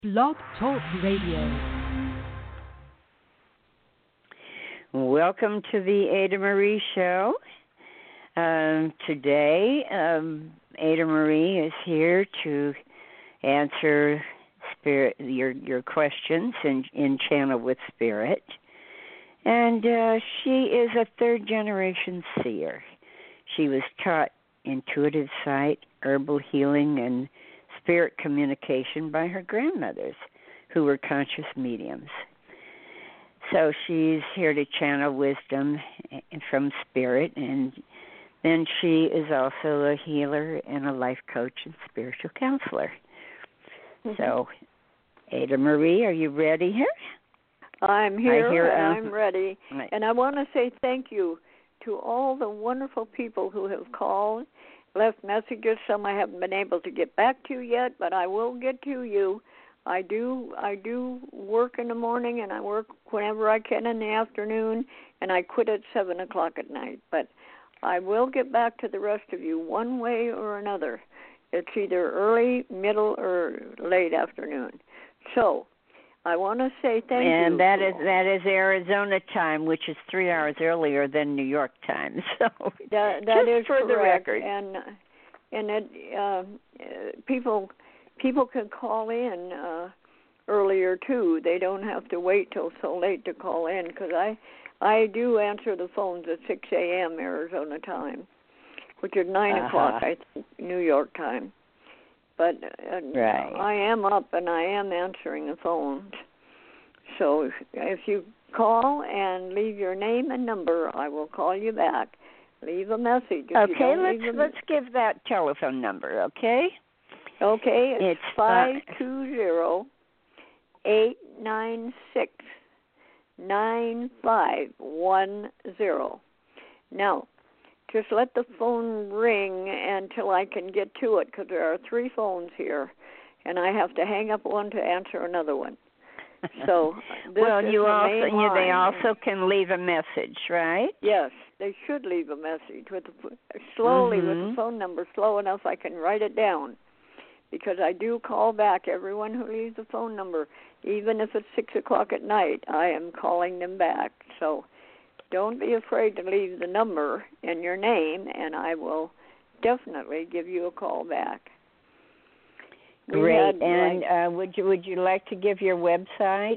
Blog Talk Radio. Welcome to the Ada Marie Show. Today, Ada Marie is here to answer Spirit your questions in Channel with Spirit. And she is a third-generation seer. She was taught intuitive sight, herbal healing, and spirit communication by her grandmothers, who were conscious mediums. So she's here to channel wisdom from spirit, and then she is also a healer and a life coach and spiritual counselor. Mm-hmm. So, Ada Marie, are you ready here? I'm here and I'm ready. Right. And I want to say thank you to all the wonderful people who have called, left messages. Some I haven't been able to get back to yet, but I will get to you. I do work in the morning, and I work whenever I can in the afternoon, and I quit at 7 o'clock at night. But I will get back to the rest of you one way or another. It's either early, middle, or late afternoon. So I want to say thank you. And that is Arizona time, which is 3 hours earlier than New York time. So that is for correct. The record. And people can call in earlier too. They don't have to wait till so late to call in, because I do answer the phones at 6 a.m. Arizona time, which is 9 o'clock, I think, New York time. But right. I am up and I am answering the phones. So if you call and leave your name and number, I will call you back. Leave a message. Okay, let's give that telephone number, okay? Okay, it's 520-896-9510. Now, just let the phone ring until I can get to it, because there are 3 phones here, and I have to hang up one to answer another one. So well, they also can leave a message, right? Yes, they should leave a message with the phone number slow enough I can write it down, because I do call back everyone who leaves a phone number, even if it's 6 o'clock at night. I am calling them back. So don't be afraid to leave the number and your name, and I will definitely give you a call back. Great. And would you like to give your website?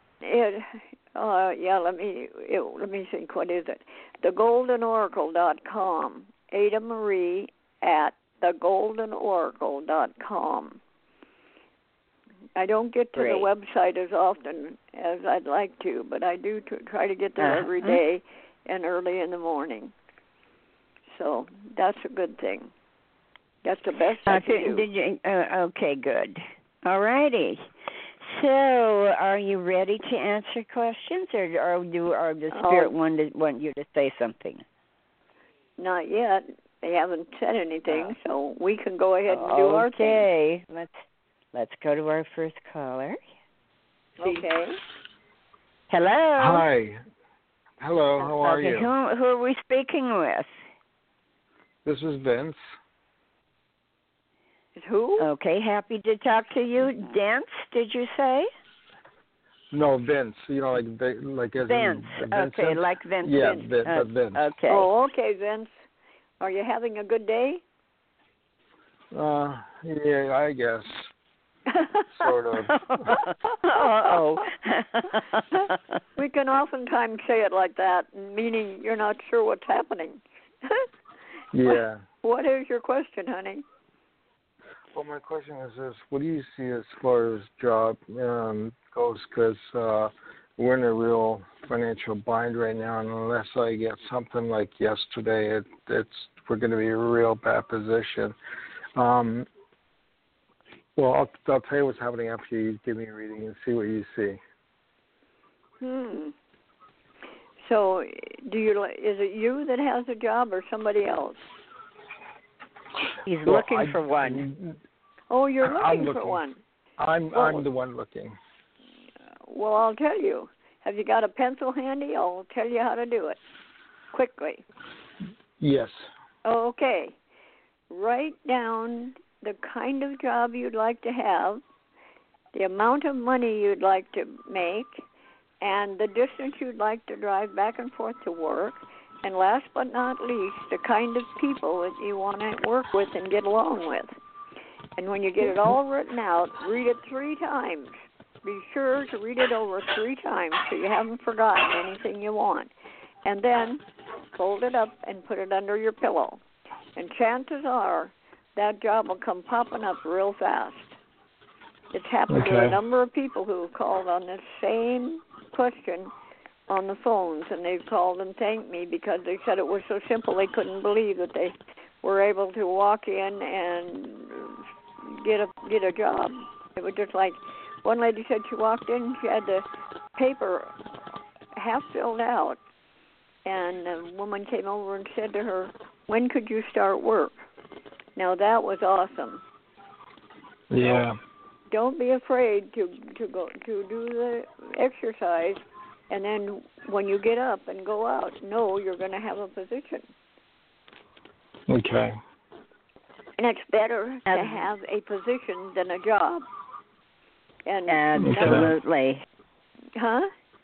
Let me think. What is it? TheGoldenOracle.com. Ada Marie at TheGoldenOracle.com. I don't get to the website as often as I'd like to, but I do try to get there every day and early in the morning. So that's a good thing. That's the best I can do. Okay, good. All righty. So, are you ready to answer questions, or the Spirit want you to say something? Not yet. They haven't said anything, so we can go ahead and do our thing. Okay. Let's go to our first caller. Okay. Hello. Hi. Hello. How are you? Who are we speaking with? This is Vince. Who? Okay. Happy to talk to you. Dance, did you say? No, Vince. You know, like as Vince. In okay, like Vince. Yeah, Vince. Vince. Okay. Oh, okay, Vince. Are you having a good day? Yeah, I guess. Sort of. Uh-oh. We can oftentimes say it like that, meaning you're not sure what's happening. Yeah. What is your question, honey? Well, my question is this. What do you see as far as job goes? Because we're in a real financial bind right now, and unless I get something like yesterday, we're going to be in a real bad position. Well, I'll tell you what's happening after you give me a reading and see what you see. So, is it you that has a job or somebody else? He's looking for one. Oh, you're looking for one. I'm the one looking. Well, I'll tell you. Have you got a pencil handy? I'll tell you how to do it quickly. Yes. Okay. Write down the kind of job you'd like to have, the amount of money you'd like to make, and the distance you'd like to drive back and forth to work, and last but not least, the kind of people that you want to work with and get along with. And when you get it all written out, read it 3 times. Be sure to read it over 3 times so you haven't forgotten anything you want. And then fold it up and put it under your pillow. And chances are that job will come popping up real fast. It's happened to a number of people who have called on this same question on the phones, and they've called and thanked me because they said it was so simple they couldn't believe that they were able to walk in and get a job. It was just like one lady said she walked in, she had the paper half filled out, and a woman came over and said to her, "When could you start work?" Now that was awesome. Yeah. Don't be afraid to go to do the exercise, and then when you get up and go out, know you're going to have a position. Okay. And it's better to have a position than a job. And absolutely. Huh?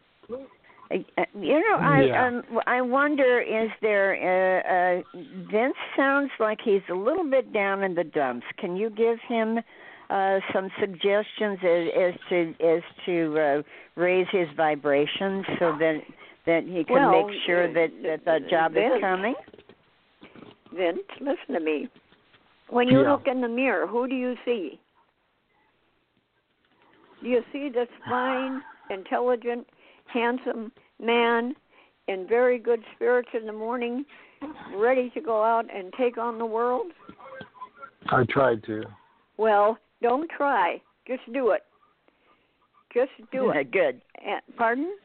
I wonder, is there Vince sounds like he's a little bit down in the dumps. Can you give him some suggestions as to raise his vibrations so that he can make sure that the job Vince, is coming? Vince, listen to me. When you look in the mirror, who do you see? Do you see this fine, intelligent, handsome man in very good spirits in the morning, ready to go out and take on the world? I tried to. Well, don't try. Just do it. Just do it. Good. Pardon?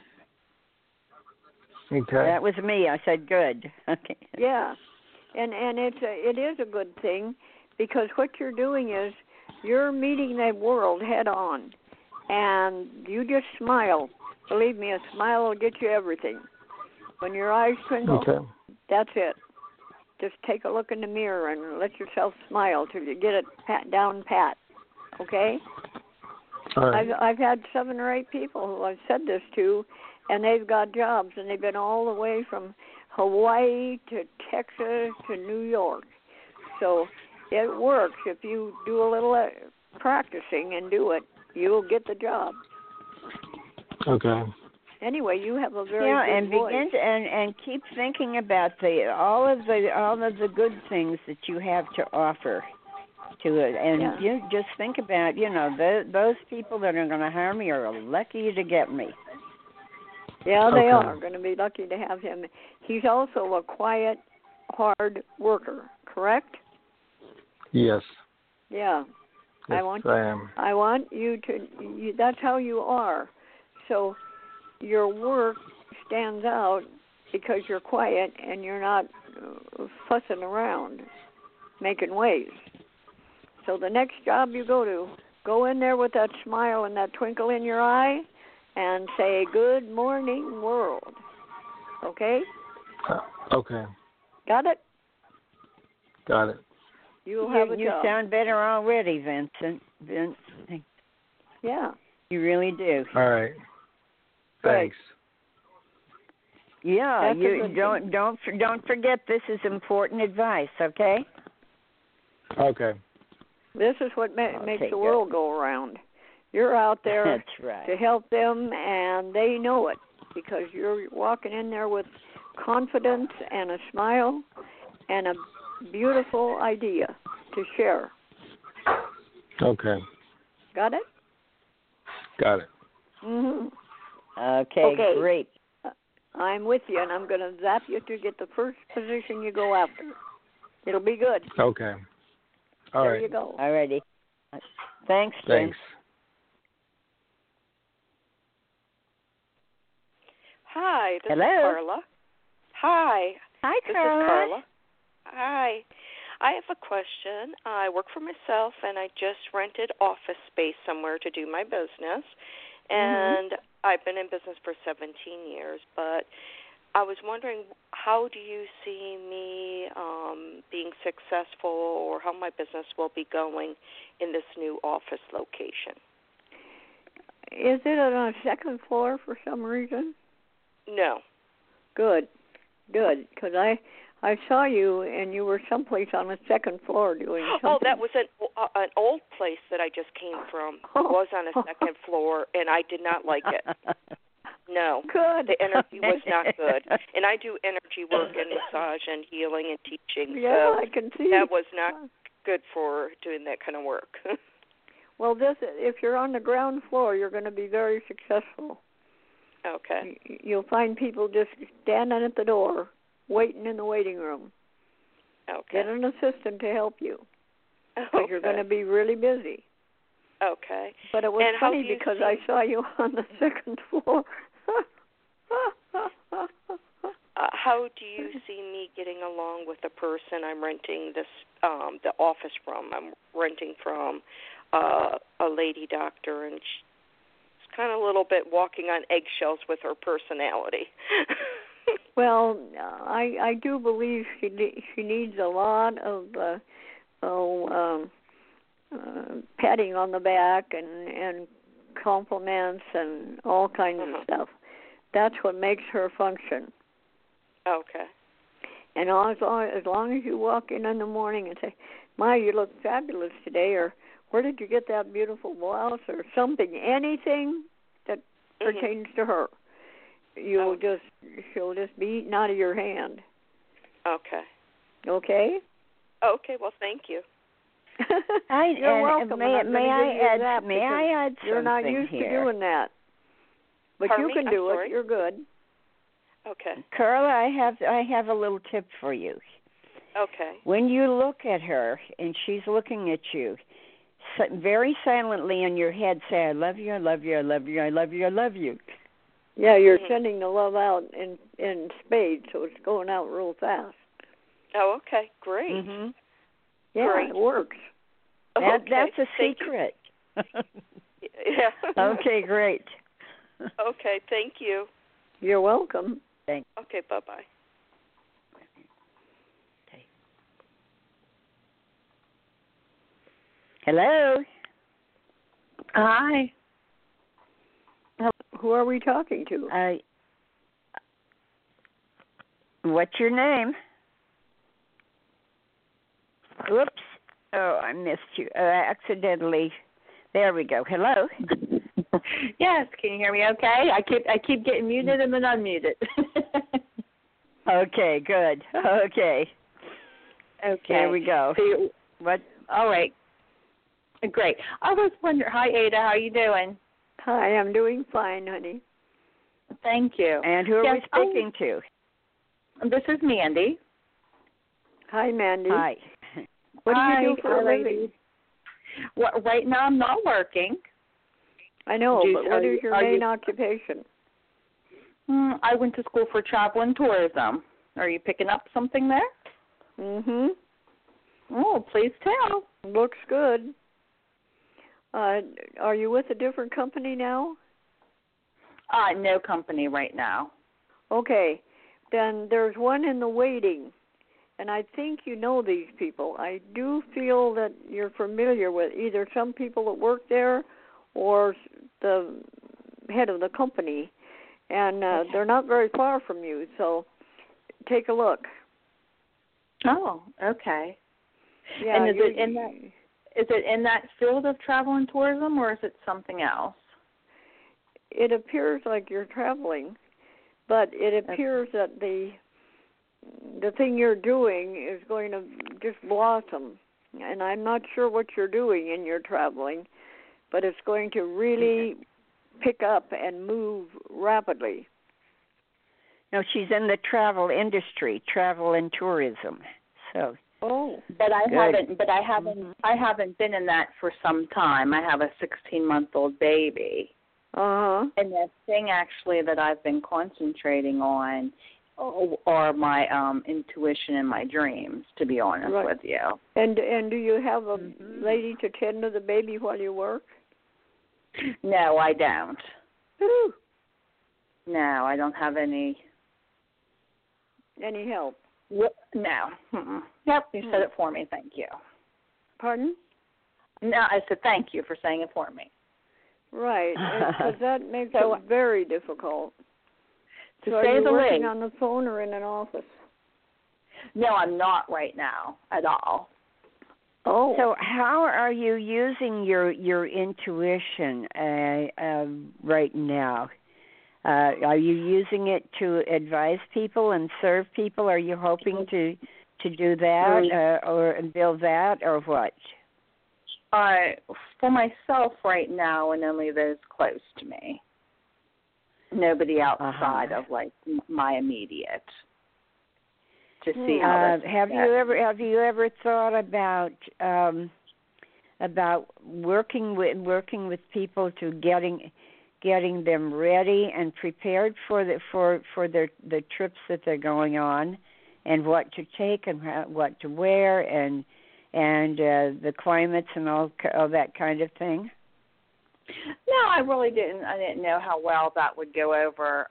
Okay. That was me. I said good. Okay. Yeah. And it is a good thing, because what you're doing is you're meeting that world head on, and you just smile. Believe me, a smile will get you everything. When your eyes twinkle, that's it. Just take a look in the mirror and let yourself smile till you get it down pat. Okay? All right. I've had 7 or 8 people who I've said this to, and they've got jobs, and they've been all the way from Hawaii to Texas to New York. So it works. If you do a little practicing and do it, you'll get the job. Okay. Anyway, you have a very good voice. Begin to, and keep thinking about all of the good things that you have to offer to it, and you just think about those people that are going to harm me are lucky to get me. Yeah, they are going to be lucky to have him. He's also a quiet, hard worker, correct? Yes. Yeah. Yes, I am. I want you to. That's how you are. So your work stands out because you're quiet and you're not fussing around, making waves. So the next job you go in there with that smile and that twinkle in your eye, and say, "Good morning, world." Okay? Okay. Got it? Got it. You'll have a job. You sound better already, Vincent. Vince. Yeah. You really do. All right. Thanks. Yeah, you don't forget this is important advice, okay? Okay. This is what makes the world go around. You're out there That's right. to help them, and they know it because you're walking in there with confidence and a smile and a beautiful idea to share. Okay. Got it? Got it. Mm-hmm. Okay, great. I'm with you, and I'm going to zap you to get the first position you go after. It'll be good. Okay. All right. There you go. All righty. Thanks, Jim. Thanks. Hi, this Hello. is Carla. Hi. Hi, This Carla. is Carla. Hi. I have a question. I work for myself, and I just rented office space somewhere to do my business. And I've been in business for 17 years, but I was wondering, how do you see me being successful, or how my business will be going in this new office location? Is it on a second floor for some reason? No. Good, because I saw you and you were someplace on the second floor doing something. Oh, that was an old place that I just came from. It was on a second floor, and I did not like it. No. Good. The energy was not good. And I do energy work and massage and healing and teaching. Yeah, so I can see. That was not good for doing that kind of work. Well, if you're on the ground floor, you're going to be very successful. Okay. You'll find people just standing at the door, waiting in the waiting room. Okay. Get an assistant to help you. Okay. But you're going to be really busy. Okay. But it was funny because I saw you on the second floor. How do you see me getting along with the person I'm renting the office from? I'm renting from a lady doctor, and she's kind of a little bit walking on eggshells with her personality. Well, I do believe she needs a lot of patting on the back and compliments and all kinds of stuff. That's what makes her function. Okay. And as long as you walk in the morning and say, "My, you look fabulous today," or "Where did you get that beautiful blouse?" or something, anything that pertains to her, she'll just be eaten out of your hand. Okay. Okay. Okay. Well, thank you. You're welcome. May I add something? You're not used to doing that, but Pardon you can do it. You're good. Okay. Carla, I have a little tip for you. Okay. When you look at her and she's looking at you, very silently in your head say, "I love you, I love you, I love you, I love you, I love you." Yeah, you're sending the love out in spades, so it's going out real fast. Oh, okay. Great. Mm-hmm. Yeah, Great. It works. That's a secret. Yeah. Okay, great. Okay, thank you. You're welcome. Thanks. Okay, bye-bye. Hello. Hi. Who are we talking to? What's your name? Whoops. Oh, I missed you. Accidentally. There we go. Hello. Yes. Can you hear me? Okay. I keep getting muted and then unmuted. Okay. Good. Okay. Okay. There we go. So What? All right. Great. I was wondering. Hi, Ada. How are you doing? Hi, I'm doing fine, honey. Thank you. And who are we speaking to? This is Mandy. Hi, Mandy. Hi. What do you do for a living? Well, right now I'm not working. I know, but what is your main occupation? I went to school for travel and tourism. Are you picking up something there? Mm-hmm. Oh, please tell. Looks good. Are you with a different company now? No company right now. Okay. Then there's one in the waiting, and I think you know these people. I do feel that you're familiar with either some people that work there or the head of the company, and they're not very far from you, so take a look. Oh, okay. Yeah, and is it in that field of travel and tourism, or is it something else? It appears like you're traveling, but it appears that the thing you're doing is going to just blossom. And I'm not sure what you're doing in your traveling, but it's going to really pick up and move rapidly. No, she's in the travel industry, travel and tourism. So. Oh, but I haven't been in that for some time. I have a 16-month-old baby. Uh-huh. And the thing actually that I've been concentrating on are my intuition and my dreams, to be honest with you. And do you have a lady to tend to the baby while you work? No, I don't. Ooh. No, I don't have any help. No. Yep, you said it for me. Thank you. Pardon? No, I said thank you for saying it for me. Right, because that makes it very difficult. To so say are you the working least. on the phone or in an office? No, I'm not right now at all. Oh. So how are you using your intuition right now? Are you using it to advise people and serve people? Are you hoping to do that or build that or what? For myself right now, and only those close to me. Nobody outside of like my immediate. To see how have you ever thought about working with people to getting them ready and prepared for the trips that they're going on, and what to take and what to wear and the climates and all that kind of thing? No, I really didn't. I didn't know how well that would go over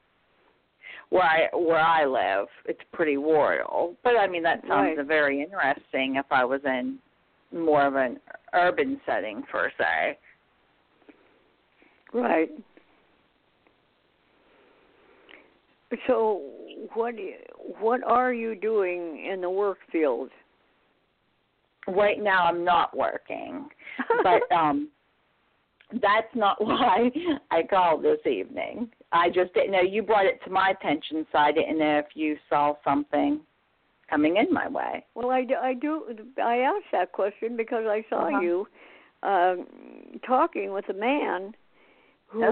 where I live. It's pretty rural, but I mean that sounds very interesting. If I was in more of an urban setting per se. Right. So, what are you doing in the work field? Right now, I'm not working, but that's not why I called this evening. I just didn't know. You brought it to my attention, so I didn't know if you saw something coming in my way. Well, I do. I asked that question because I saw you talking with a man who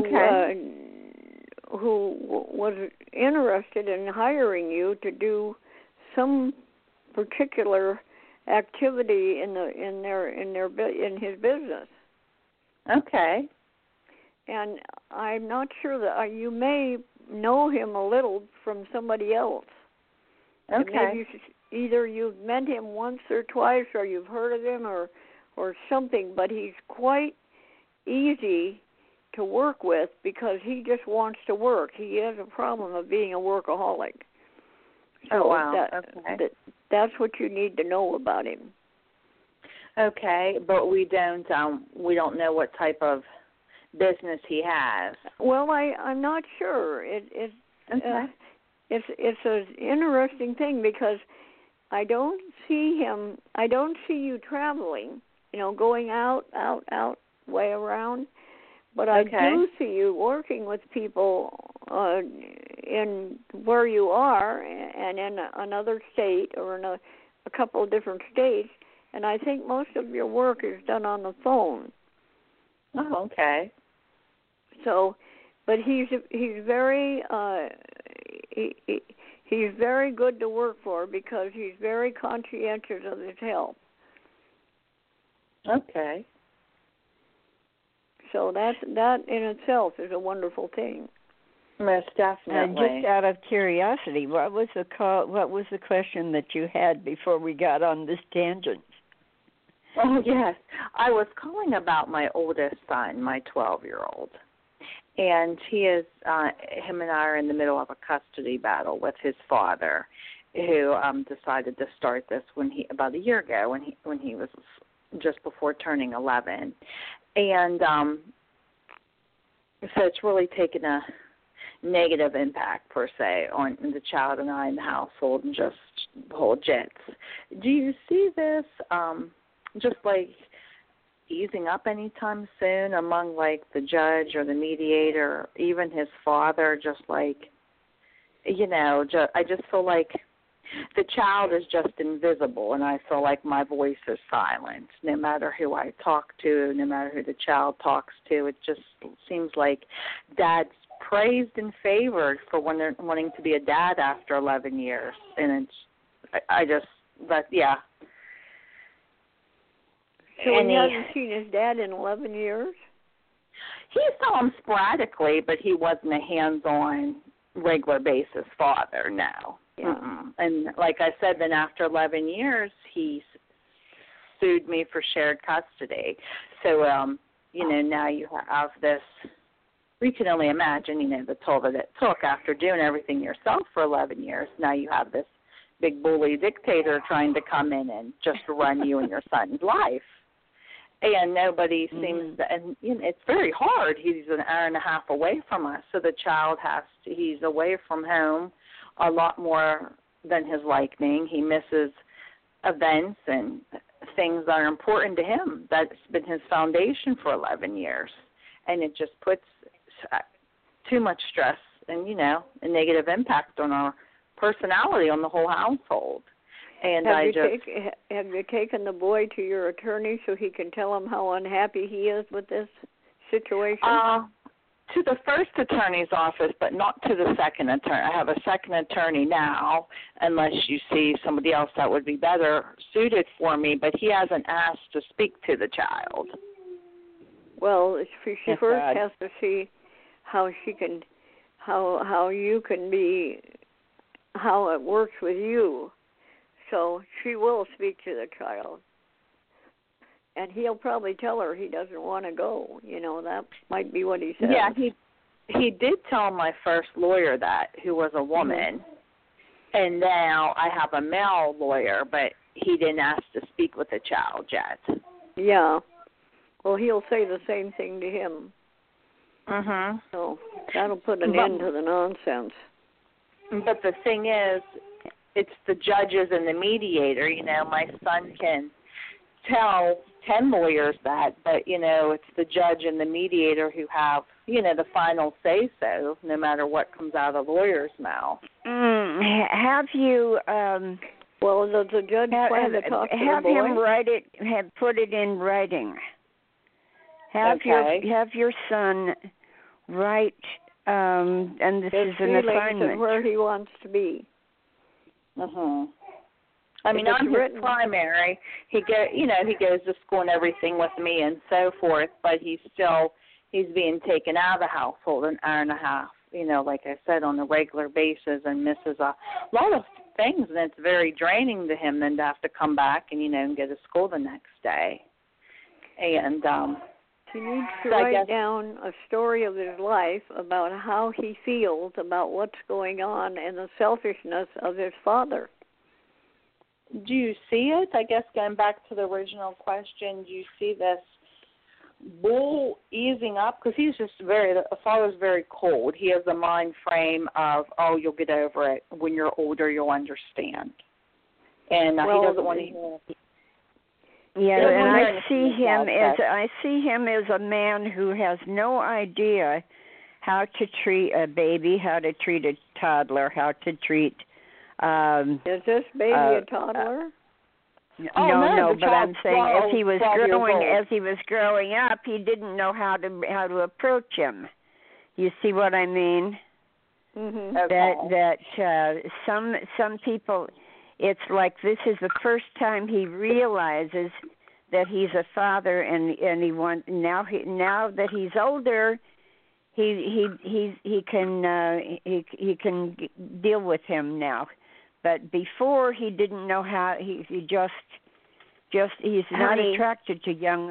was interested in hiring you to do some particular activity in his business. Okay. And I'm not sure that you may know him a little from somebody else. Okay. Maybe either you've met him once or twice, or you've heard of him, or something. But he's quite easy to work with because he just wants to work. He has a problem of being a workaholic. So wow. That's what you need to know about him. Okay, but we don't know what type of business he has. Well, I'm not sure. It's an interesting thing because I don't see you traveling, going out, way around. But I do see you working with people in where you are and in another state or in a couple of different states. And I think most of your work is done on the phone. Oh, okay. So, but he's very he's very good to work for because he's very conscientious of his health. Okay. So that in itself is a wonderful thing. Most definitely. Just out of curiosity, what was the question that you had before we got on this tangent? Oh yes, I was calling about my oldest son, my 12-year-old, and him and I are in the middle of a custody battle with his father, who decided to start this about a year ago when he was just before turning 11. And so it's really taken a negative impact, per se, on the child and I in the household and just the whole jets. Do you see this just like easing up anytime soon among like the judge or the mediator, or even his father, just like, I just feel like the child is just invisible, and I feel like my voice is silent. No matter who I talk to, no matter who the child talks to, it just seems like dad's praised and favored for wanting to be a dad after 11 years. And yeah. So he hasn't seen his dad in 11 years? He saw him sporadically, but he wasn't a hands-on, regular basis father, no. Yeah. And like I said, then after 11 years, he sued me for shared custody. So, now you have this, we can only imagine, the toll that it took after doing everything yourself for 11 years. Now you have this big bully dictator trying to come in and just run you and your son's life. and nobody seems to, and it's very hard. He's an hour and a half away from us, so the child he's away from home a lot more than his liking. He misses events and things that are important to him. That's been his foundation for 11 years, and it just puts too much stress and, a negative impact on our personality, on the whole household. And have you taken the boy to your attorney so he can tell him how unhappy he is with this situation? To the first attorney's office, but not to the second attorney. I have a second attorney now, unless you see somebody else that would be better suited for me, but he hasn't asked to speak to the child. Well, she first has to see how you can be, how it works with you. So she will speak to the child. And he'll probably tell her he doesn't want to go. That might be what he says. Yeah, he did tell my first lawyer that, who was a woman. And now I have a male lawyer, but he didn't ask to speak with the child yet. Yeah. Well, he'll say the same thing to him. Mhm. So that'll put an end to the nonsense. But the thing is, it's the judges and the mediator. My son can tell 10 lawyers that, but, it's the judge and the mediator who have, the final say-so, no matter what comes out of the lawyer's mouth. Have you... well, does the judge plan to talk to the boy? Have him put it in writing. Have your son write, and this is an assignment. And where he wants to be. I mean, I'm his primary. He goes to school and everything with me and so forth, but he's being taken out of the household an hour and a half, like I said, on a regular basis, and misses a lot of things, and it's very draining to him then to have to come back and, and go to school the next day. And he needs to write down a story of his life about how he feels about what's going on and the selfishness of his father. Do you see it? I guess going back to the original question, do you see this bull easing up? Because the father's very cold. He has a mind frame of, you'll get over it. When you're older, you'll understand. And he doesn't want to hear it. Yeah, and I see him as a man who has no idea how to treat a baby, how to treat a toddler, how to treat... is this baby a toddler? No, but I'm saying as he was growing up, he didn't know how to approach him. You see what I mean? Mm-hmm. That some people, it's like this is the first time he realizes that he's a father, and he wants now that he's older, he can deal with him now. But before he didn't know how. He's not attracted to young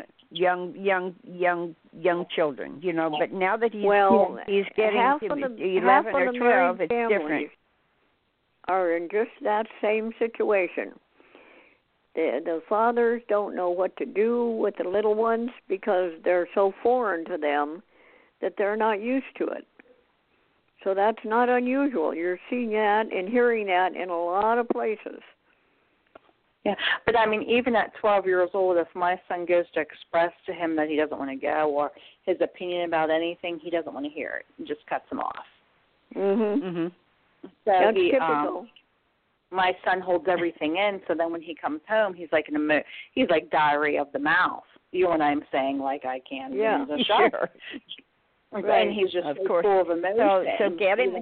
children, But now that he's getting to 11 or 12, it's different. Are in just that same situation. The fathers don't know what to do with the little ones because they're so foreign to them that they're not used to it. So that's not unusual. You're seeing that and hearing that in a lot of places. Yeah, but I mean, even at 12 years old, if my son goes to express to him that he doesn't want to go or his opinion about anything, he doesn't want to hear it. It just cuts him off. Mhm. So that's typical. My son holds everything in, so then when he comes home, he's like he's like diarrhea of the mouth. You know what I'm saying? Like I can. Yeah, sure. Right. And he's just full of emotion. So get him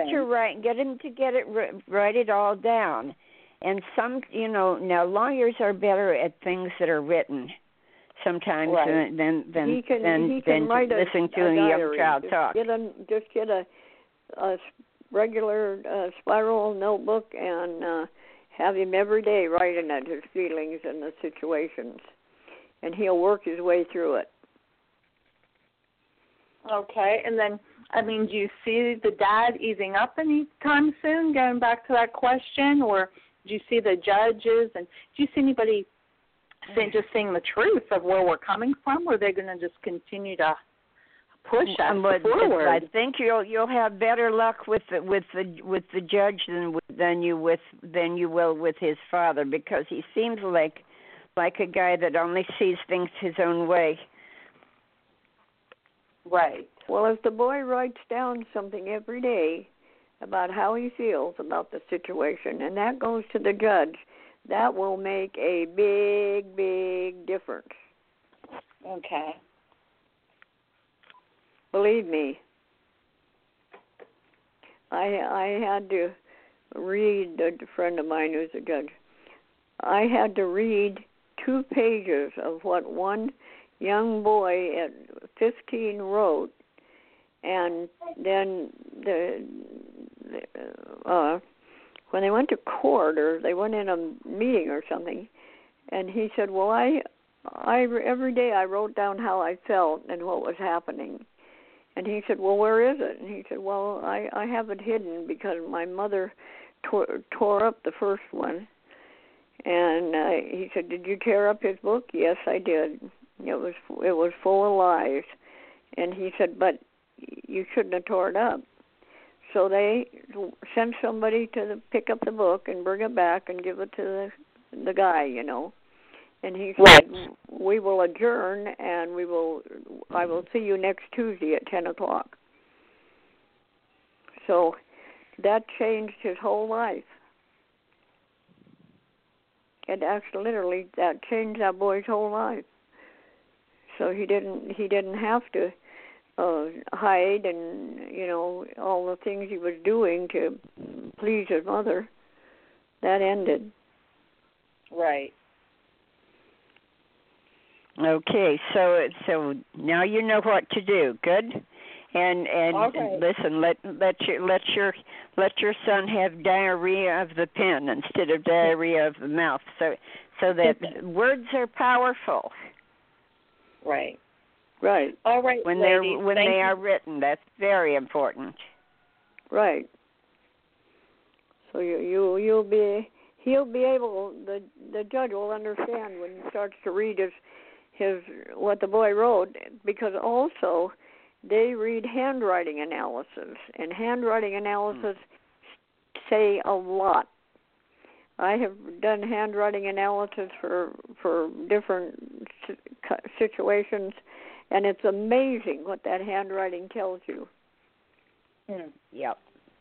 to write it all down. And now lawyers are better at things that are written sometimes than listening to a young child talk. Just get a regular spiral notebook and have him every day writing out his feelings and the situations, and he'll work his way through it. Okay, and then, I mean, do you see the dad easing up anytime soon, going back to that question, or do you see the judges, and do you see anybody just saying the truth of where we're coming from, or are they going to just continue to push us forward? I think you'll have better luck with the judge than you will with his father, because he seems like a guy that only sees things his own way. Right. Well, if the boy writes down something every day about how he feels about the situation, and that goes to the judge, that will make a big, big difference. Okay. Believe me, I had to read, a friend of mine who's a judge, I had to read 2 pages of what one young boy at 15 wrote, and then when they went to court, or they went in a meeting or something, and he said, well, I every day I wrote down how I felt and what was happening. And he said, well, where is it? And he said, well, I have it hidden because my mother tore up the first one. And he said, did you tear up his book? Yes, I did. It was full of lies. And he said, but you shouldn't have tore it up. So they sent somebody to pick up the book and bring it back and give it to the guy, you know. And he said, we will adjourn, and I will see you next Tuesday at 10 o'clock. So that changed his whole life. It actually, literally, that changed that boy's whole life. So he didn't have to hide, and, you know, all the things he was doing to please his mother. That ended. Right. Okay, so now you know what to do. Good, and okay. Listen. Let your son have diarrhea of the pen instead of diarrhea of the mouth. So that words are powerful. Right. Right. All right. When ladies, they are written, that's very important. Right. So he'll be able, the judge will understand when he starts to read his what the boy wrote, because also they read handwriting analysis, and handwriting analysis say a lot. I have done handwriting analysis for different situations, and it's amazing what that handwriting tells you. Yep.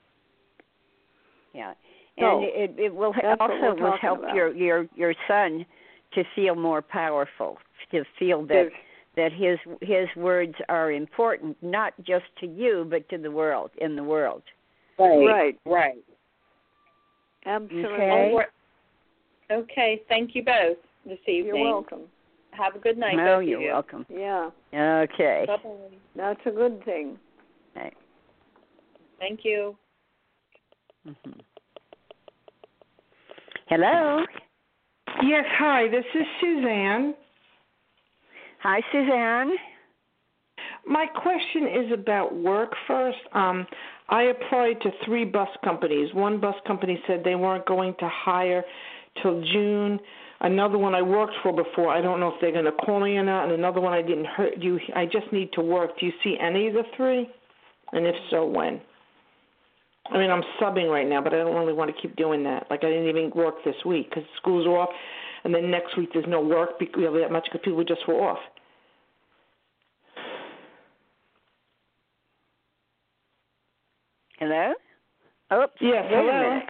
Yeah. So, and it will also help your son to feel more powerful, to feel that his words are important, not just to you, but to the world, in the world. Right. Absolutely. Okay. Thank you both this evening. You're welcome. Have a good night. No, you're welcome. Yeah. Okay. Bye-bye. That's a good thing. Right. Thank you. Mm-hmm. Hello. Yes, hi, this is Suzanne. Hi, Suzanne. My question is about work first. I applied to 3 bus companies. One bus company said they weren't going to hire till June. Another one I worked for before, I don't know if they're going to call me or not. And another one I didn't hurt you. I just need to work. Do you see any of the 3? And if so, when? I mean, I'm subbing right now, but I don't really want to keep doing that. Like, I didn't even work this week because schools are off, and then next week there's no work really that much because people just were off. Hello? Oops. Yes, wait hello. a minute.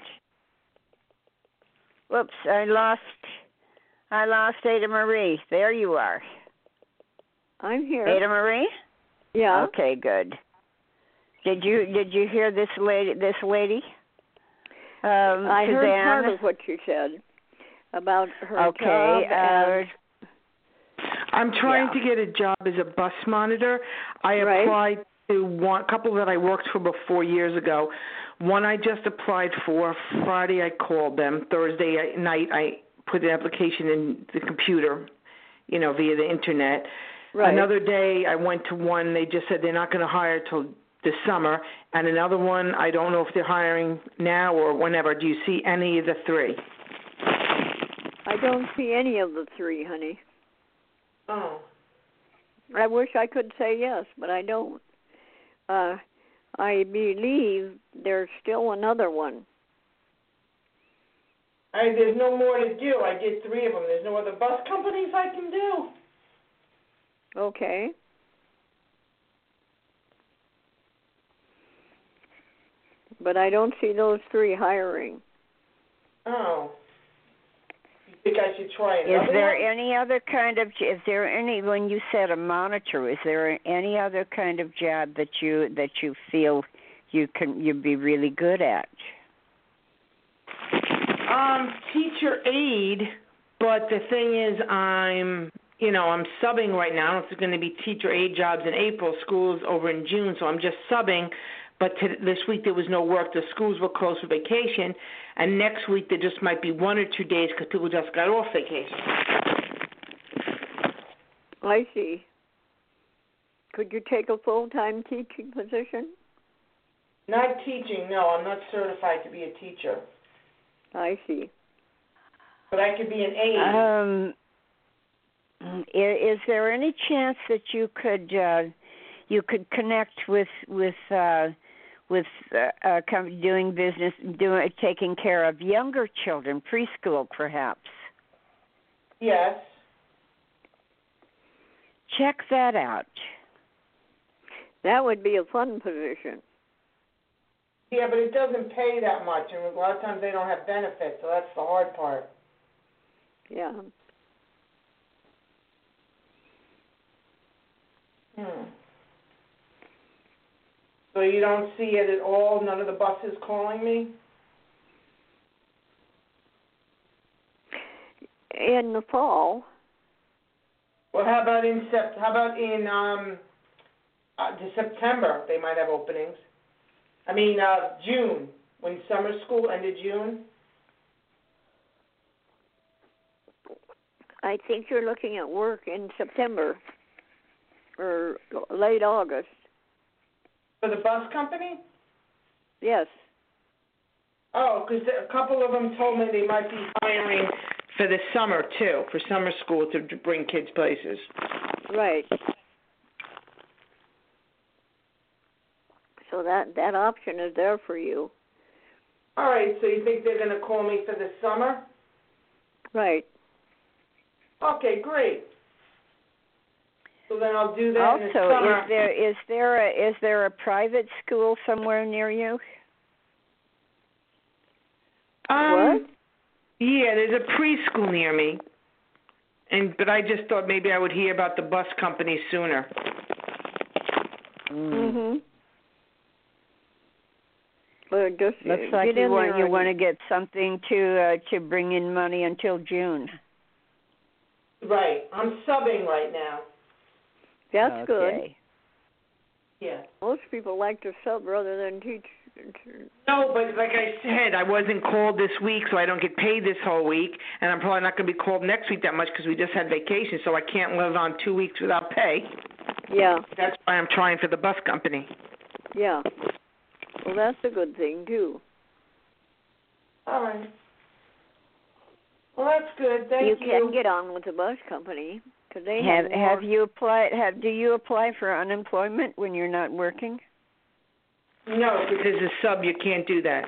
Whoops, I lost Ada Marie. There you are. I'm here. Ada Marie? Yeah. Okay, good. Did you hear this lady? I Suzanne? heard part of what you said about her okay, job. And I'm trying to get a job as a bus monitor. I applied to a couple that I worked for before years ago. One I just applied for. Friday I called them. Thursday night I put the application in the computer, via the internet. Right. Another day I went to one. They just said they're not going to hire till this summer. And another one, I don't know if they're hiring now or whenever. Do you see any of the 3? I don't see any of the three, honey. Oh. I wish I could say yes, but I don't. I believe there's still another one. There's no more to do. I did 3 of them. There's no other bus companies I can do. Okay. But I don't see those 3 hiring. Oh. You think I should try another one? Is there any other kind of, when you said a monitor, is there any other kind of job that you feel you'd be really good at? Teacher aide, but the thing is I'm subbing right now. It's going to be teacher aide jobs in April, schools over in June, so I'm just subbing. But this week there was no work. The schools were closed for vacation, and next week there just might be 1 or 2 days because people just got off vacation. I see. Could you take a full-time teaching position? Not teaching, no. I'm not certified to be a teacher. I see. But I could be an aide. Is there any chance that you could connect with doing business, taking care of younger children, preschool perhaps? Yes. Check that out. That would be a fun position. Yeah, but it doesn't pay that much, and a lot of times they don't have benefits, so that's the hard part. Yeah. So you don't see it at all? None of the buses calling me? In the fall. Well, how about in September? They might have openings. I mean, June, when summer school ended June. I think you're looking at work in September or late August. For the bus company? Yes. Oh, because a couple of them told me they might be hiring for the summer, too, for summer school to bring kids places. Right. So that option is there for you. All right, so you think they're going to call me for the summer? Right. Okay, great. So then I'll do that in the summer. Also, is there a private school somewhere near you? What? Yeah, there's a preschool near me. But I just thought maybe I would hear about the bus company sooner. Mhm. But just looks like you want to get something to bring in money until June. Right. I'm subbing right now. That's good. Yeah. Most people like to sub rather than teach. No, but like I said, I wasn't called this week, so I don't get paid this whole week, and I'm probably not going to be called next week that much because we just had vacation, so I can't live on 2 weeks without pay. Yeah. That's why I'm trying for the bus company. Yeah. Well, that's a good thing, too. All right. Well, that's good. Thank you. You can get on with the bus company. Cause they have you applied? Do you apply for unemployment when you're not working? No, because as a sub you can't do that.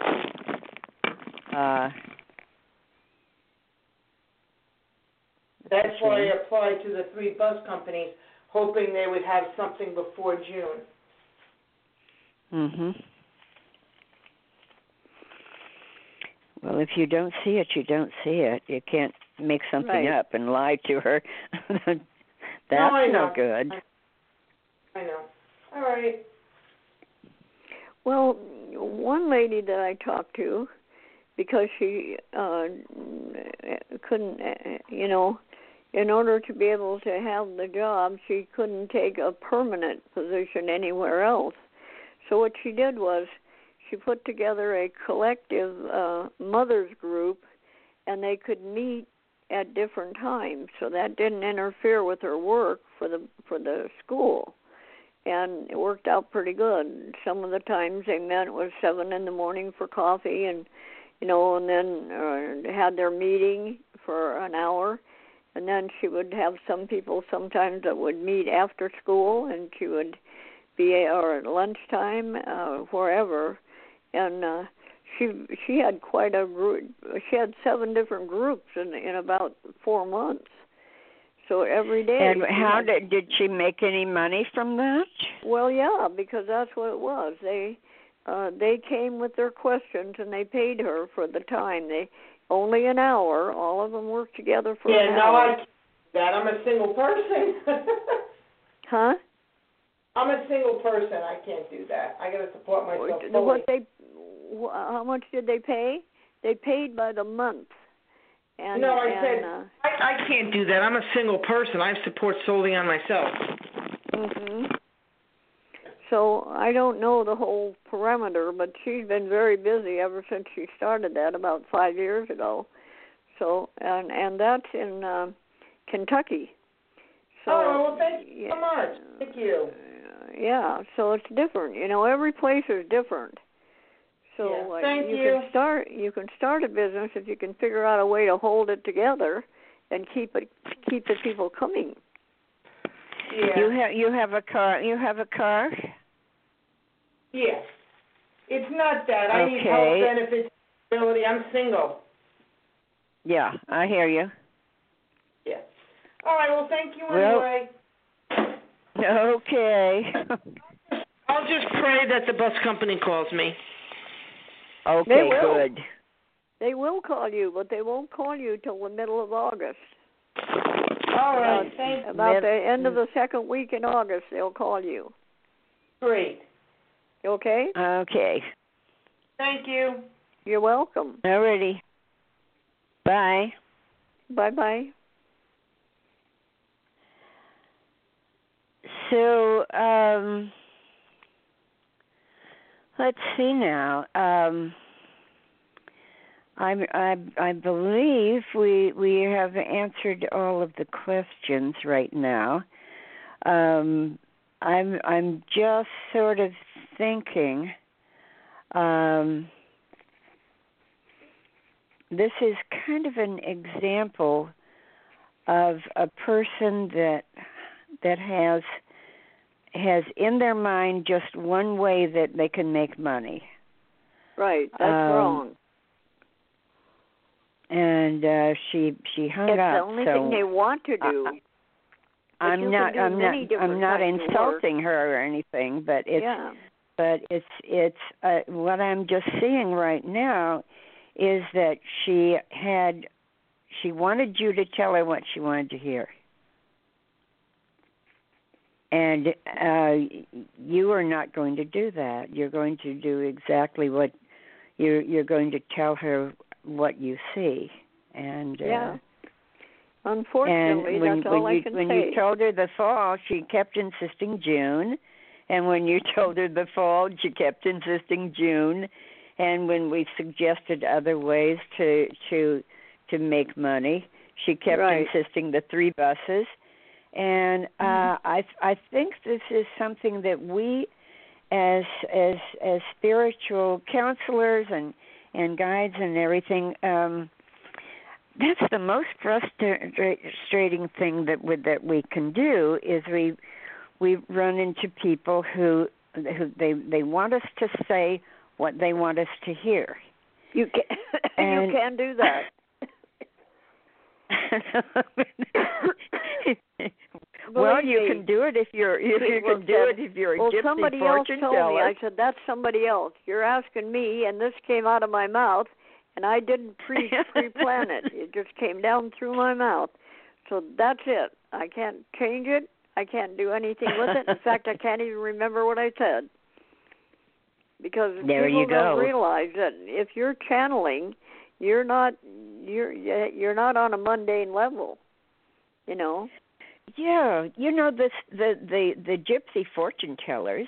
That's why I applied to the 3 bus companies, hoping they would have something before June. Mhm. Well, if you don't see it, you don't see it. You can't make something up and lie to her. That's no good. I know. All right. Well, one lady that I talked to, because she couldn't, in order to be able to have the job, she couldn't take a permanent position anywhere else. So what she did was she put together a collective mothers group, and they could meet at different times, so that didn't interfere with her work for the school, and it worked out pretty good. Some of the times they met was 7 a.m. for coffee, and and then had their meeting for an hour, and then she would have some people sometimes that would meet after school, and she would be or at lunchtime, wherever, and she had quite a group. She had 7 different groups in about 4 months. So every day. And how did she make any money from that? Well, yeah, because that's what it was. They came with their questions and they paid her for the time. They only an hour. All of them worked together for an hour. I'm a single person. Huh? I'm a single person. I can't do that. I got to support myself fully. How much did they pay? They paid by the month. And, I can't do that. I'm a single person. I have support solely on myself. Mhm. So I don't know the whole parameter, but she's been very busy ever since she started that about 5 years ago. So and that's in Kentucky. So, thank you so much. Thank you. Yeah, so it's different. Every place is different. So you can start a business if you can figure out a way to hold it together and keep the people coming. Yeah. You have a car. You have a car? Yes. It's not that. I need health benefits, disability. I'm single. Yeah, I hear you. Yeah. All right. Well, thank you anyway. Okay. I'll just pray that the bus company calls me. Okay, good. They will call you, but they won't call you till the middle of August. All right, thank you. About the end of the second week in August, they'll call you. Great. Okay? Okay. Thank you. You're welcome. Alrighty. Bye. Bye-bye. So, let's see now. I believe we have answered all of the questions right now. I'm just sort of thinking. This is kind of an example of a person that has in their mind just one way that they can make money. Right, that's wrong. And she hung it's up. It's the only thing they want to do. I'm not insulting her or anything, but it's what I'm just seeing right now is that she wanted you to tell her what she wanted to hear. And you are not going to do that. You're going to do exactly what you're going to tell her what you see. And unfortunately, that's all I can say. When you told her the fall, she kept insisting June. And when you told her the fall, she kept insisting June. And when we suggested other ways to make money, she kept insisting the 3 buses. And I think this is something that we, as spiritual counselors and guides and everything, that's the most frustrating thing that we can do is we run into people who they want us to say what they want us to hear. You can do that. Well, you can do it if you're a gypsy fortune teller. I said, that's somebody else. You're asking me, and this came out of my mouth, and I didn't pre-plan it. It just came down through my mouth. So that's it. I can't change it. I can't do anything with it. In fact, I can't even remember what I said. Because people don't realize that if you're channeling, you're not on a mundane level, you know. Yeah, the gypsy fortune tellers.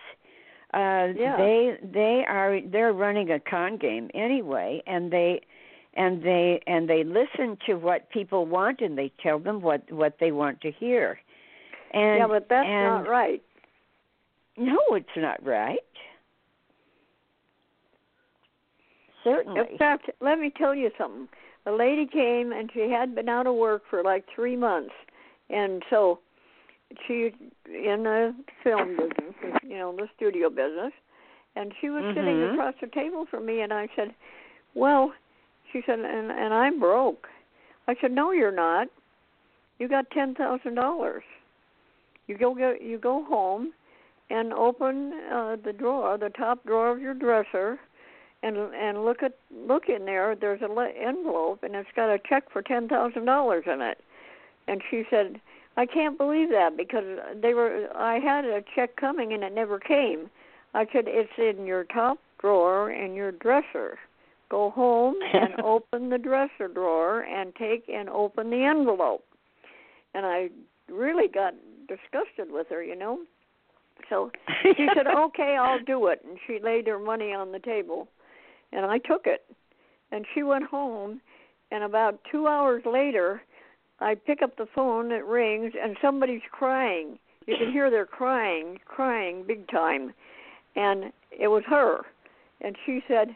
They're running a con game anyway, and they listen to what people want and they tell them what they want to hear. And but that's not right. No, it's not right. Certainly. In fact, let me tell you something. a lady came, and she had been out of work for like 3 months, and so she in the film business, the studio business, and she was sitting across the table from me, and I said, well, she said, and I'm broke. I said, no, you're not. You got $10,000. You go home and open the drawer, the top drawer of your dresser, and look in there. There's an envelope, and it's got a check for $10,000 in it. And she said, I can't believe that, because I had a check coming and it never came. I said, it's in your top drawer in your dresser. Go home and open the dresser drawer and open the envelope. And I really got disgusted with her, So she said, okay, I'll do it. And she laid her money on the table, and I took it. And she went home, and about 2 hours later, I pick up the phone, it rings, and somebody's crying. You can hear they're crying big time. And it was her. And she said,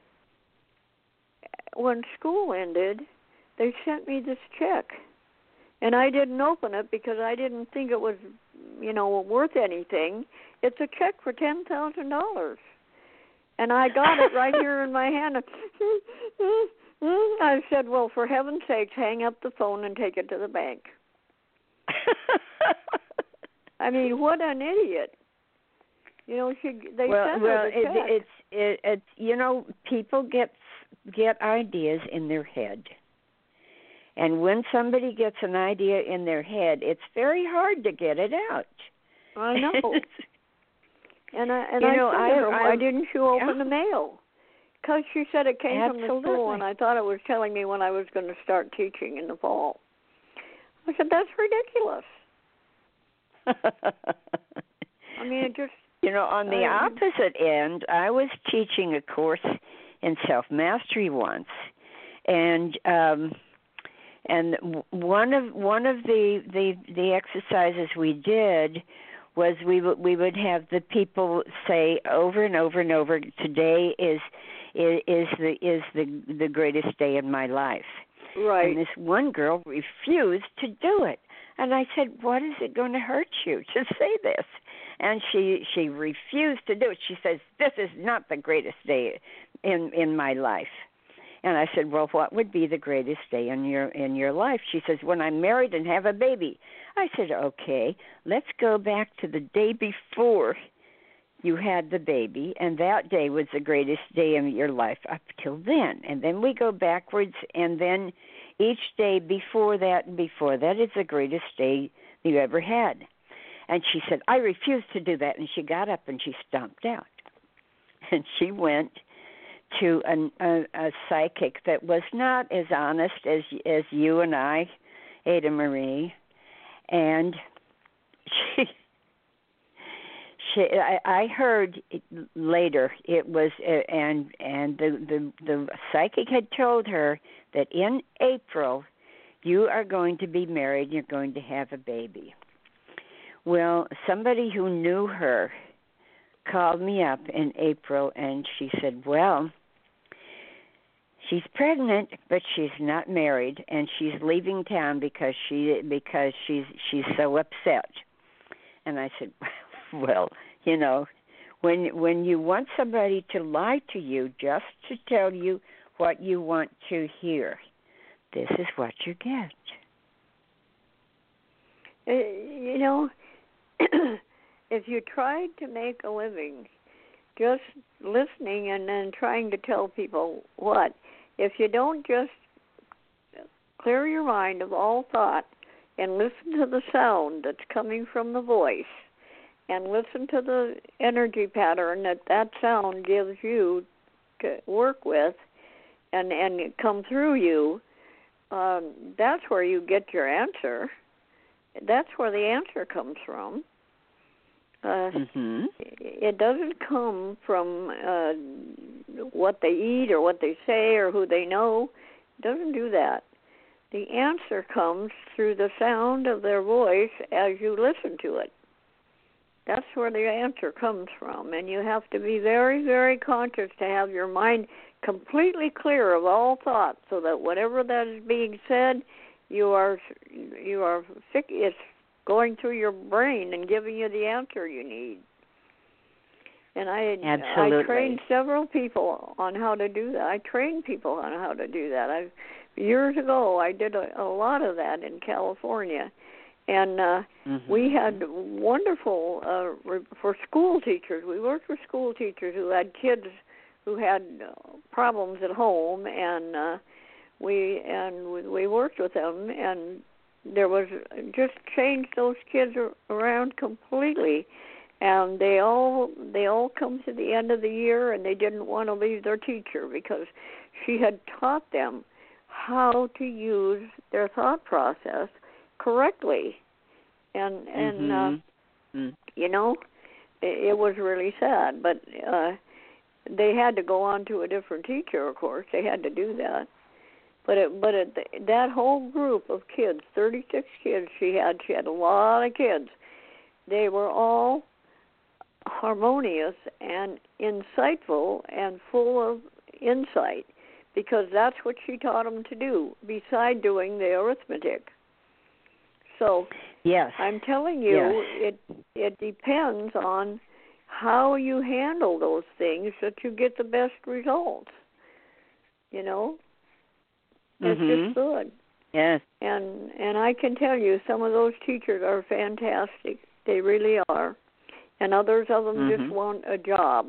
when school ended, they sent me this check. And I didn't open it because I didn't think it was, worth anything. It's a check for $10,000. And I got it right here in my hand. I said, well, for heaven's sakes, hang up the phone and take it to the bank. I mean, what an idiot. They sent her the check. It's people get ideas in their head. And when somebody gets an idea in their head, it's very hard to get it out. I know. and I said to her, why didn't you open the mail? Because she said it came from the school, and I thought it was telling me when I was going to start teaching in the fall. I said, that's ridiculous. I mean, it just... on the opposite end, I was teaching a course in self-mastery once, and one of the exercises we did was we would have the people say over and over and over, today is the greatest day in my life. Right. And this one girl refused to do it. And I said, what is it going to hurt you to say this? And she refused to do it. She says, this is not the greatest day in my life. And I said, well, what would be the greatest day in your life? She says, when I'm married and have a baby. I said, okay, let's go back to the day before you had the baby, and that day was the greatest day in your life up till then. And then we go backwards, and then each day before that is the greatest day you ever had. And she said, I refuse to do that. And she got up and she stomped out. And she went to a psychic that was not as honest as you and I, Ada Marie. And I heard later it was, and the psychic had told her that in April you are going to be married, you're going to have a baby. Well, somebody who knew her called me up in April, and she said, well, she's pregnant, but she's not married, and she's leaving town because she's so upset. And I said, well, when you want somebody to lie to you just to tell you what you want to hear, this is what you get. If you tried to make a living just listening and then trying to tell people what, if you don't just clear your mind of all thought and listen to the sound that's coming from the voice and listen to the energy pattern that sound gives you to work with and come through you, that's where you get your answer. That's where the answer comes from. It doesn't come from what they eat or what they say or who they know. It doesn't do that. The answer comes through the sound of their voice as you listen to it. That's where the answer comes from. And you have to be very, very conscious to have your mind completely clear of all thoughts, so that whatever that is being said, it's going through your brain and giving you the answer you need. And I trained several people on how to do that. I trained people on how to do that. Years ago, I did a lot of that in California. And we had wonderful, for school teachers, we worked with school teachers who had kids who had problems at home, and we worked with them, and there was just changed those kids around completely. And they all come to the end of the year, and they didn't want to leave their teacher because she had taught them how to use their thought process correctly. And you know, it was really sad, but they had to go on to a different teacher, of course. They had to do that. But that whole group of kids, 36 kids she had a lot of kids. They were all harmonious and insightful and full of insight, because that's what she taught them to do, beside doing the arithmetic. So yes, I'm telling you, it depends on how you handle those things that you get the best results. You know, it's just good. Yes, and I can tell you, some of those teachers are fantastic. They really are. And others of them just want a job.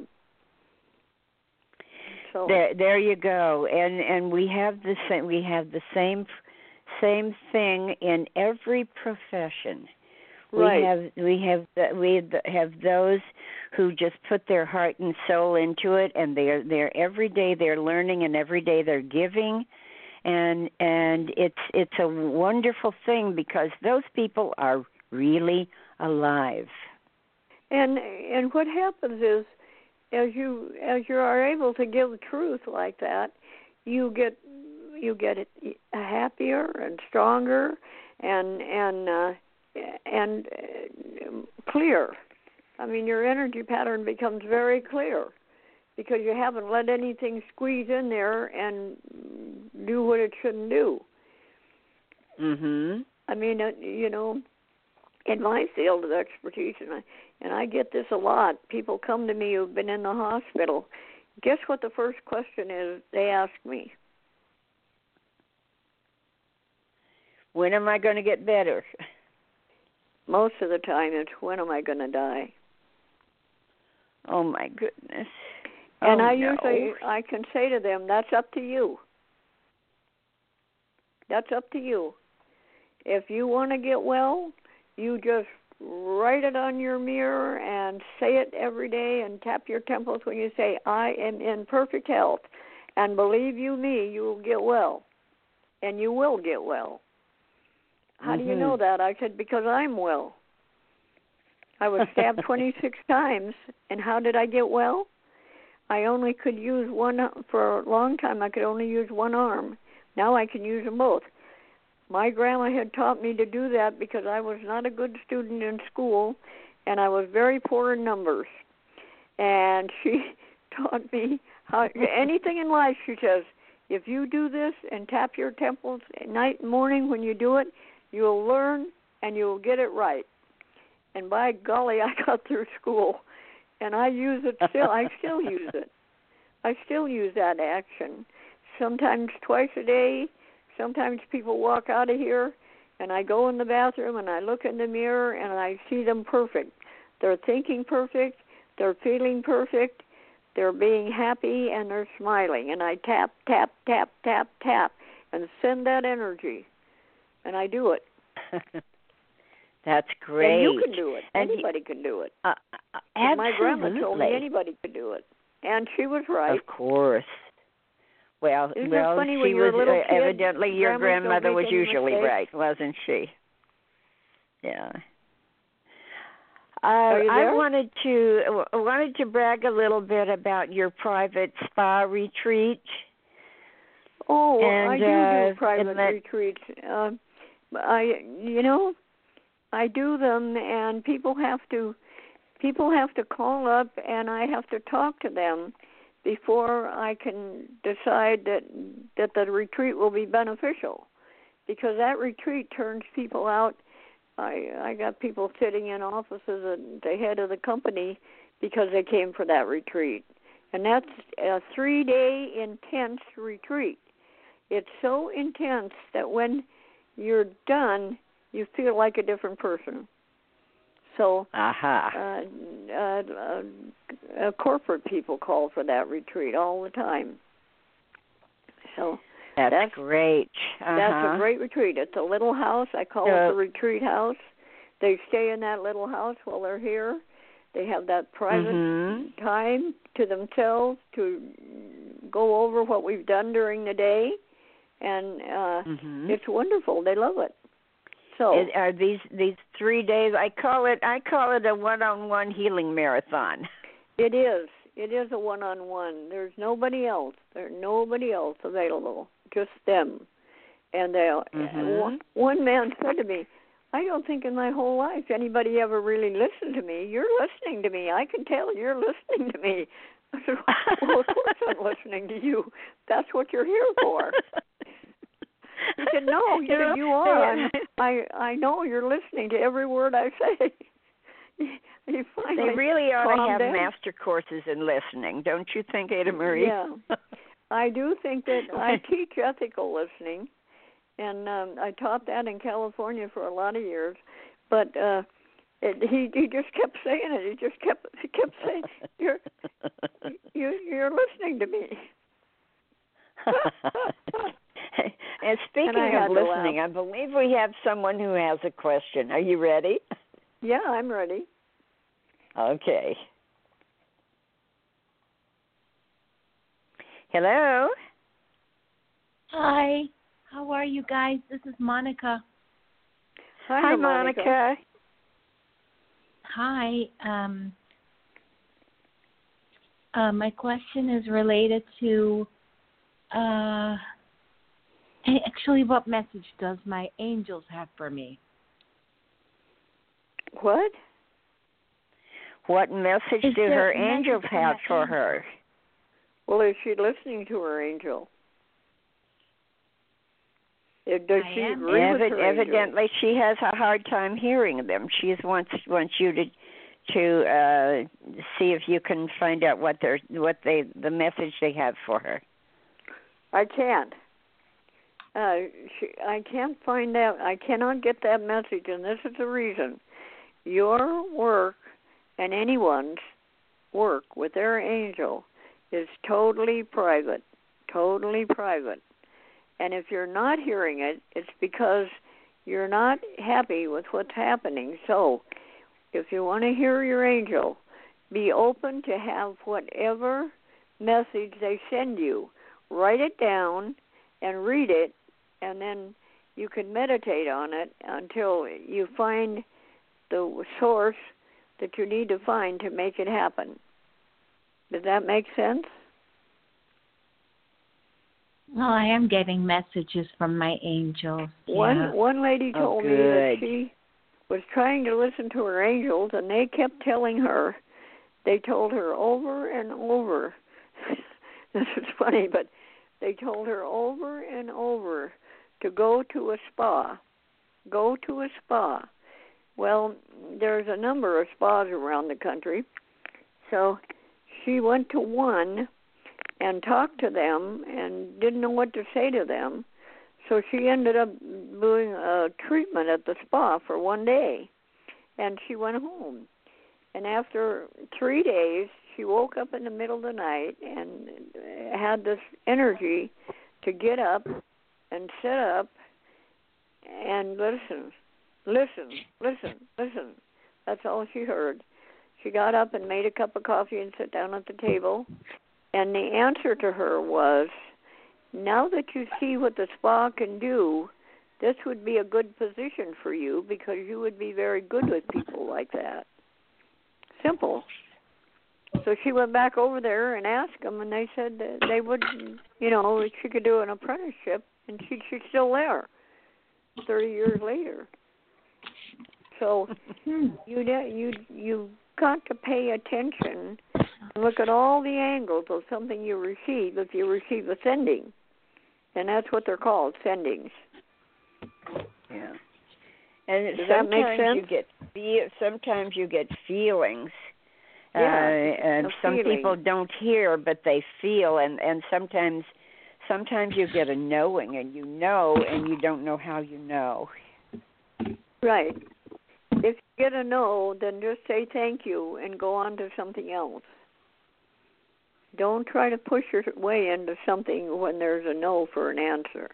So there you go. And we have the same thing in every profession. Right. We have those who just put their heart and soul into it, and they're every day they're learning, and every day they're giving, and it's a wonderful thing, because those people are really alive. And what happens is, as you are able to give truth like that, you get happier and stronger and clear. I mean, your energy pattern becomes very clear, because you haven't let anything squeeze in there and do what it shouldn't do. I mean, you know, in my field of expertise, and I get this a lot. People come to me who've been in the hospital. Guess what the first question is they ask me? When am I going to get better? Most of the time it's, when am I going to die? Oh, my goodness. And I can say to them, that's up to you. That's up to you. If you want to get well, you just write it on your mirror and say it every day, and tap your temples when you say, I am in perfect health, and believe you me, you will get well, and you will get well. How do you know that? I said, because I'm well. I was stabbed 26 times, and how did I get well? I only could use one. For a long time I could only use one arm. Now I can use them both. My grandma had taught me to do that because I was not a good student in school, and I was very poor in numbers. And she taught me how anything in life. She says, if you do this and tap your temples at night and morning when you do it, you'll learn and you'll get it right. And by golly, I got through school, and I use it still. I still use it. I still use that action, sometimes twice a day. Sometimes people walk out of here, and I go in the bathroom, and I look in the mirror, and I see them perfect. They're thinking perfect. They're feeling perfect. They're being happy, and they're smiling. And I tap, tap, tap, tap, tap, and send that energy. And I do it. That's great. And you can do it. Anybody can do it. Absolutely. My grandma told me anybody could do it. And she was right. Of course. Well, Isn't that funny, when she you're was a little kid, evidently your grandmother was usually mistakes? right, wasn't she? Yeah. I wanted to brag a little bit about your private spa retreat. Oh, and, I do private retreats. I do them, and people have to people have to call up, and I have to talk to them before I can decide that the retreat will be beneficial, because that retreat turns people out. I got people sitting in offices at the head of the company because they came for that retreat. And that's a 3-day intense retreat. It's so intense that when you're done, you feel like a different person. So corporate people call for that retreat all the time. So that's great. That's a great retreat. It's a little house. I call it the retreat house. They stay in that little house while they're here. They have that private time to themselves to go over what we've done during the day, and it's wonderful. They love it. So are these 3 days? I call it a one-on-one healing marathon. It is. It is a one-on-one. There's nobody else. There's nobody else available. Just them. And one man said to me, I don't think in my whole life anybody ever really listened to me. You're listening to me. I can tell you're listening to me. I said, well, of course I'm listening to you. That's what you're here for. He said, no, he said, you are. I know you're listening to every word I say. They really ought to have master courses in listening, don't you think, Ada Marie? Yeah. I do think that I teach ethical listening. And I taught that in California for a lot of years, but he just kept saying it. He kept saying, "You're listening to me." And speaking of listening, I believe we have someone who has a question. Are you ready? Yeah, I'm ready. Okay. Hello. Hi. How are you guys? This is Monica. Hi, Monica. Hi. My question is related to actually, what message does my angels have for me? What? What message do her angels have for her? Well, is she listening to her angel? Does she agree with her evidently, she has a hard time hearing them. She wants you to see if you can find out the message they have for her. I can't. I can't find out. I cannot get that message, and this is the reason. Your work and anyone's work with their angel is totally private. Totally private. And if you're not hearing it, it's because you're not happy with what's happening. So if you want to hear your angel, be open to have whatever message they send you. Write it down and read it, and then you can meditate on it until you find the source that you need to find to make it happen. Does that make sense? Well, I am getting messages from my angels. One lady told me that she was trying to listen to her angels, and they kept telling her, they told her over and over, this is funny, but they told her over and over to go to a spa. Go to a spa. Well, there's a number of spas around the country, so she went to one and talked to them and didn't know what to say to them. So she ended up doing a treatment at the spa for 1 day, and she went home. And after 3 days, she woke up in the middle of the night and had this energy to get up and sit up and listen. That's all she heard. She got up and made a cup of coffee and sat down at the table. And the answer to her was, now that you see what the spa can do, this would be a good position for you because you would be very good with people like that. Simple. So she went back over there and asked them, and they said that they would, she could do an apprenticeship, and she's still there 30 years later. So you've got to pay attention and look at all the angles of something you receive if you receive a sending. And that's what they're called, sendings. Yeah. And does that make sense? Sometimes you get feelings. Yeah, and some people don't hear, but they feel, and sometimes you get a knowing, and you know, and you don't know how you know. Right. If you get a no, then just say thank you and go on to something else. Don't try to push your way into something when there's a no for an answer.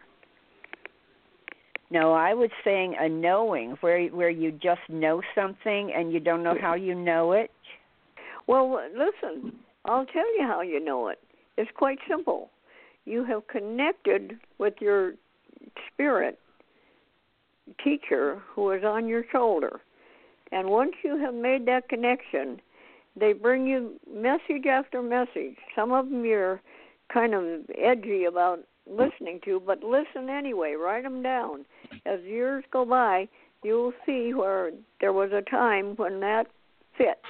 No, I was saying a knowing, where you just know something and you don't know how you know it. Well, listen, I'll tell you how you know it. It's quite simple. You have connected with your spirit teacher who is on your shoulder. And once you have made that connection, they bring you message after message. Some of them you're kind of edgy about listening to, but listen anyway. Write them down. As years go by, you'll see where there was a time when that fit.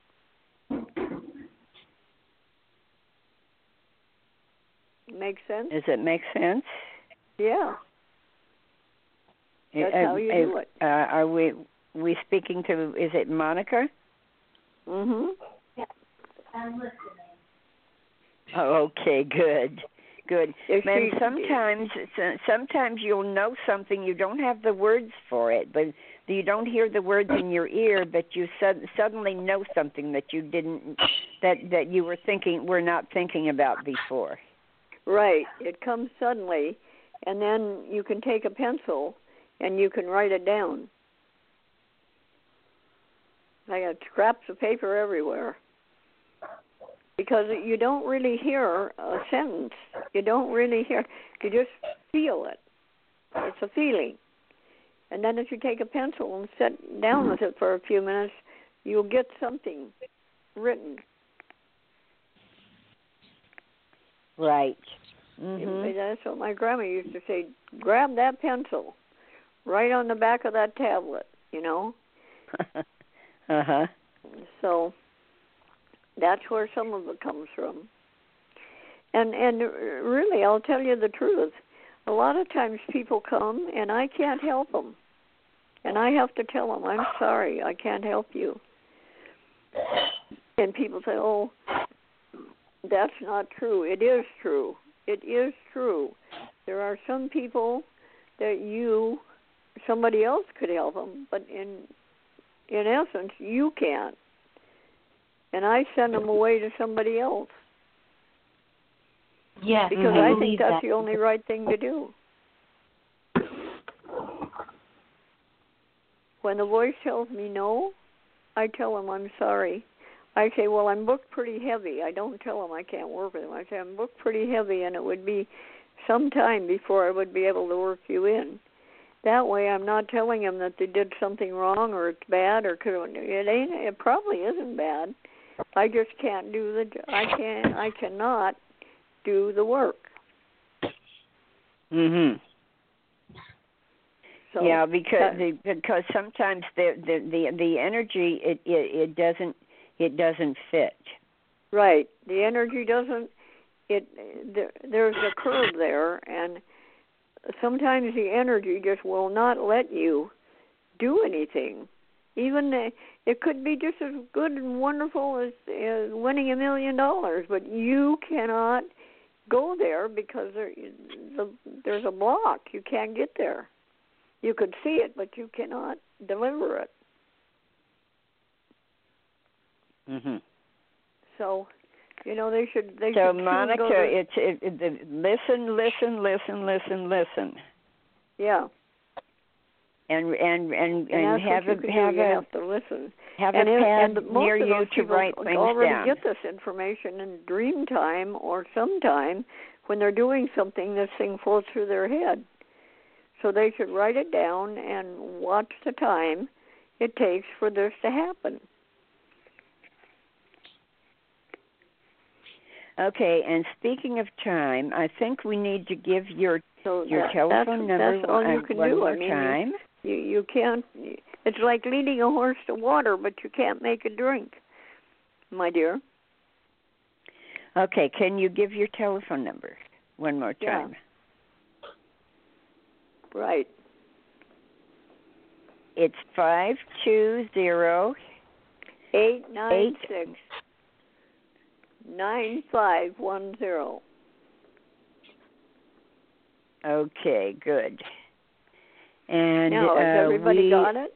Make sense? Does it make sense? Yeah. That's how you do it. Are we speaking to, is it Monica? Mm-hmm. Yeah, I'm listening. Oh, okay, good. And sometimes you'll know something, you don't have the words for it, but you don't hear the words in your ear, but you suddenly know something that you didn't, that you were not thinking about before. Right. It comes suddenly, and then you can take a pencil and you can write it down. I got scraps of paper everywhere. Because you don't really hear a sentence. You don't really hear. You just feel it. It's a feeling. And then if you take a pencil and sit down with it for a few minutes, you'll get something written. Right. Mm-hmm. That's what my grandma used to say. Grab that pencil, right on the back of that tablet, you know. Uh-huh. So that's where some of it comes from. And really, I'll tell you the truth. A lot of times people come, and I can't help them. And I have to tell them, I'm sorry, I can't help you. And people say, oh, that's not true. It is true. It is true. There are some people that somebody else could help them, but in essence, you can't. And I send them away to somebody else. Yes, because I think that's the only right thing to do. When the voice tells me no, I tell them I'm sorry. I say, well, I'm booked pretty heavy. I don't tell them I can't work with them. I say, I'm booked pretty heavy, and it would be some time before I would be able to work you in. That way, I'm not telling them that they did something wrong or it's bad or it probably isn't bad. I just can't I cannot do the work. Mhm. So yeah, because sometimes the energy it doesn't fit. Right. The energy doesn't. There's a curve there, and sometimes the energy just will not let you do anything. Even it could be just as good and wonderful as winning $1 million, but you cannot go there because there's a block. You can't get there. You could see it, but you cannot deliver it. Mhm. So, they should. So, Monica, listen. Yeah. And have you have to listen. Have a pad near you to write things already down. Get this information in dream time or sometime when they're doing something. This thing floats through their head, so they should write it down and watch the time it takes for this to happen. Okay, and speaking of time, I think we need to give your telephone number that's all you can one do. more time. You can't. It's like leading a horse to water, but you can't make it drink. my dear. Okay, can you give your telephone number one more time? Yeah. Right. It's 520 896 9510. Okay, good. And now, has everybody got it?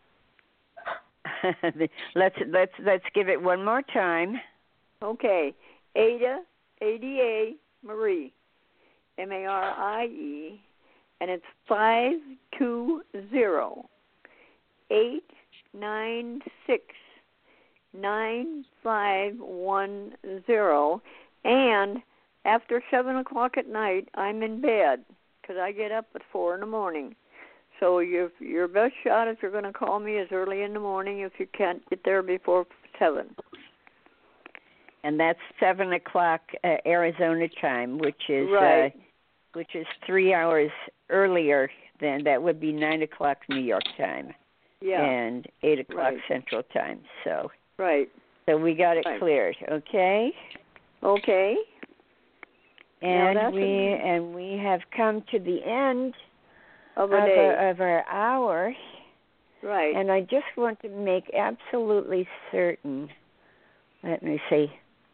let's give it one more time. Okay. Ada, ADA, Marie, MARIE, and it's 520-896-9510. And after 7 o'clock at night, I'm in bed because I get up at 4 in the morning. So your best shot if you're going to call me is early in the morning if you can't get there before 7. And that's 7 o'clock Arizona time, which is 3 hours earlier than that would be 9 o'clock New York time. Yeah. And 8 o'clock Central time. So So we got it cleared, okay? Okay. And we have come to the end of our hour. Right. And I just want to make absolutely certain. Let me see.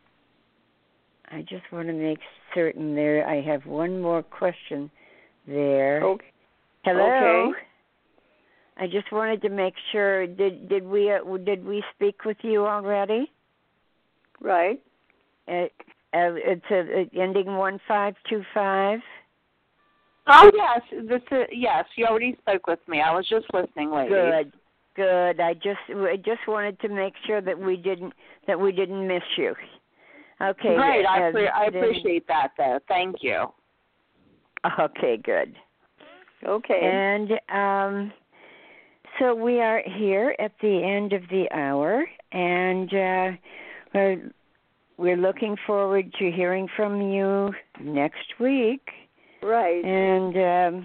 I just want to make certain there. I have one more question there. Okay. Hello. Okay. I just wanted to make sure. Did we speak with you already? Right. It's ending 1525. Oh yes, yes. You already spoke with me. I was just listening, lady. Good. I just wanted to make sure that we didn't miss you. Okay. Great. I appreciate that, though. Thank you. Okay. Good. Okay. And so we are here at the end of the hour, and we're looking forward to hearing from you next week. Right. And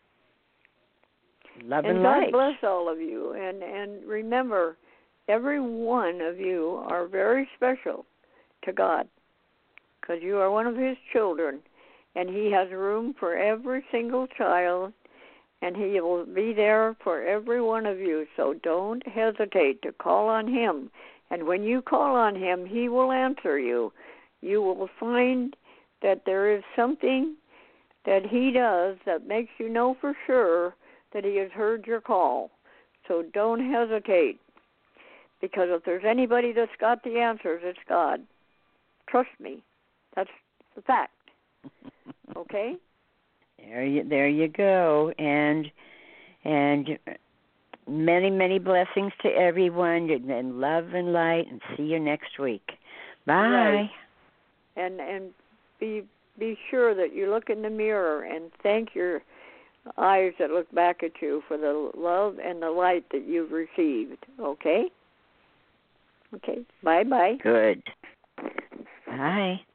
love and light. God bless all of you. And remember, every one of you are very special to God because you are one of His children. And He has room for every single child, and He will be there for every one of you. So don't hesitate to call on Him. And when you call on Him, He will answer you. You will find that there is something that He does that makes you know for sure that He has heard your call. So don't hesitate, because if there's anybody that's got the answers, it's God. Trust me. That's the fact. Okay? There you go. And many, many blessings to everyone, and love and light, and see you next week. Bye. Right. And be sure that you look in the mirror and thank your eyes that look back at you for the love and the light that you've received. Okay? Okay. Bye-bye. Good. Bye.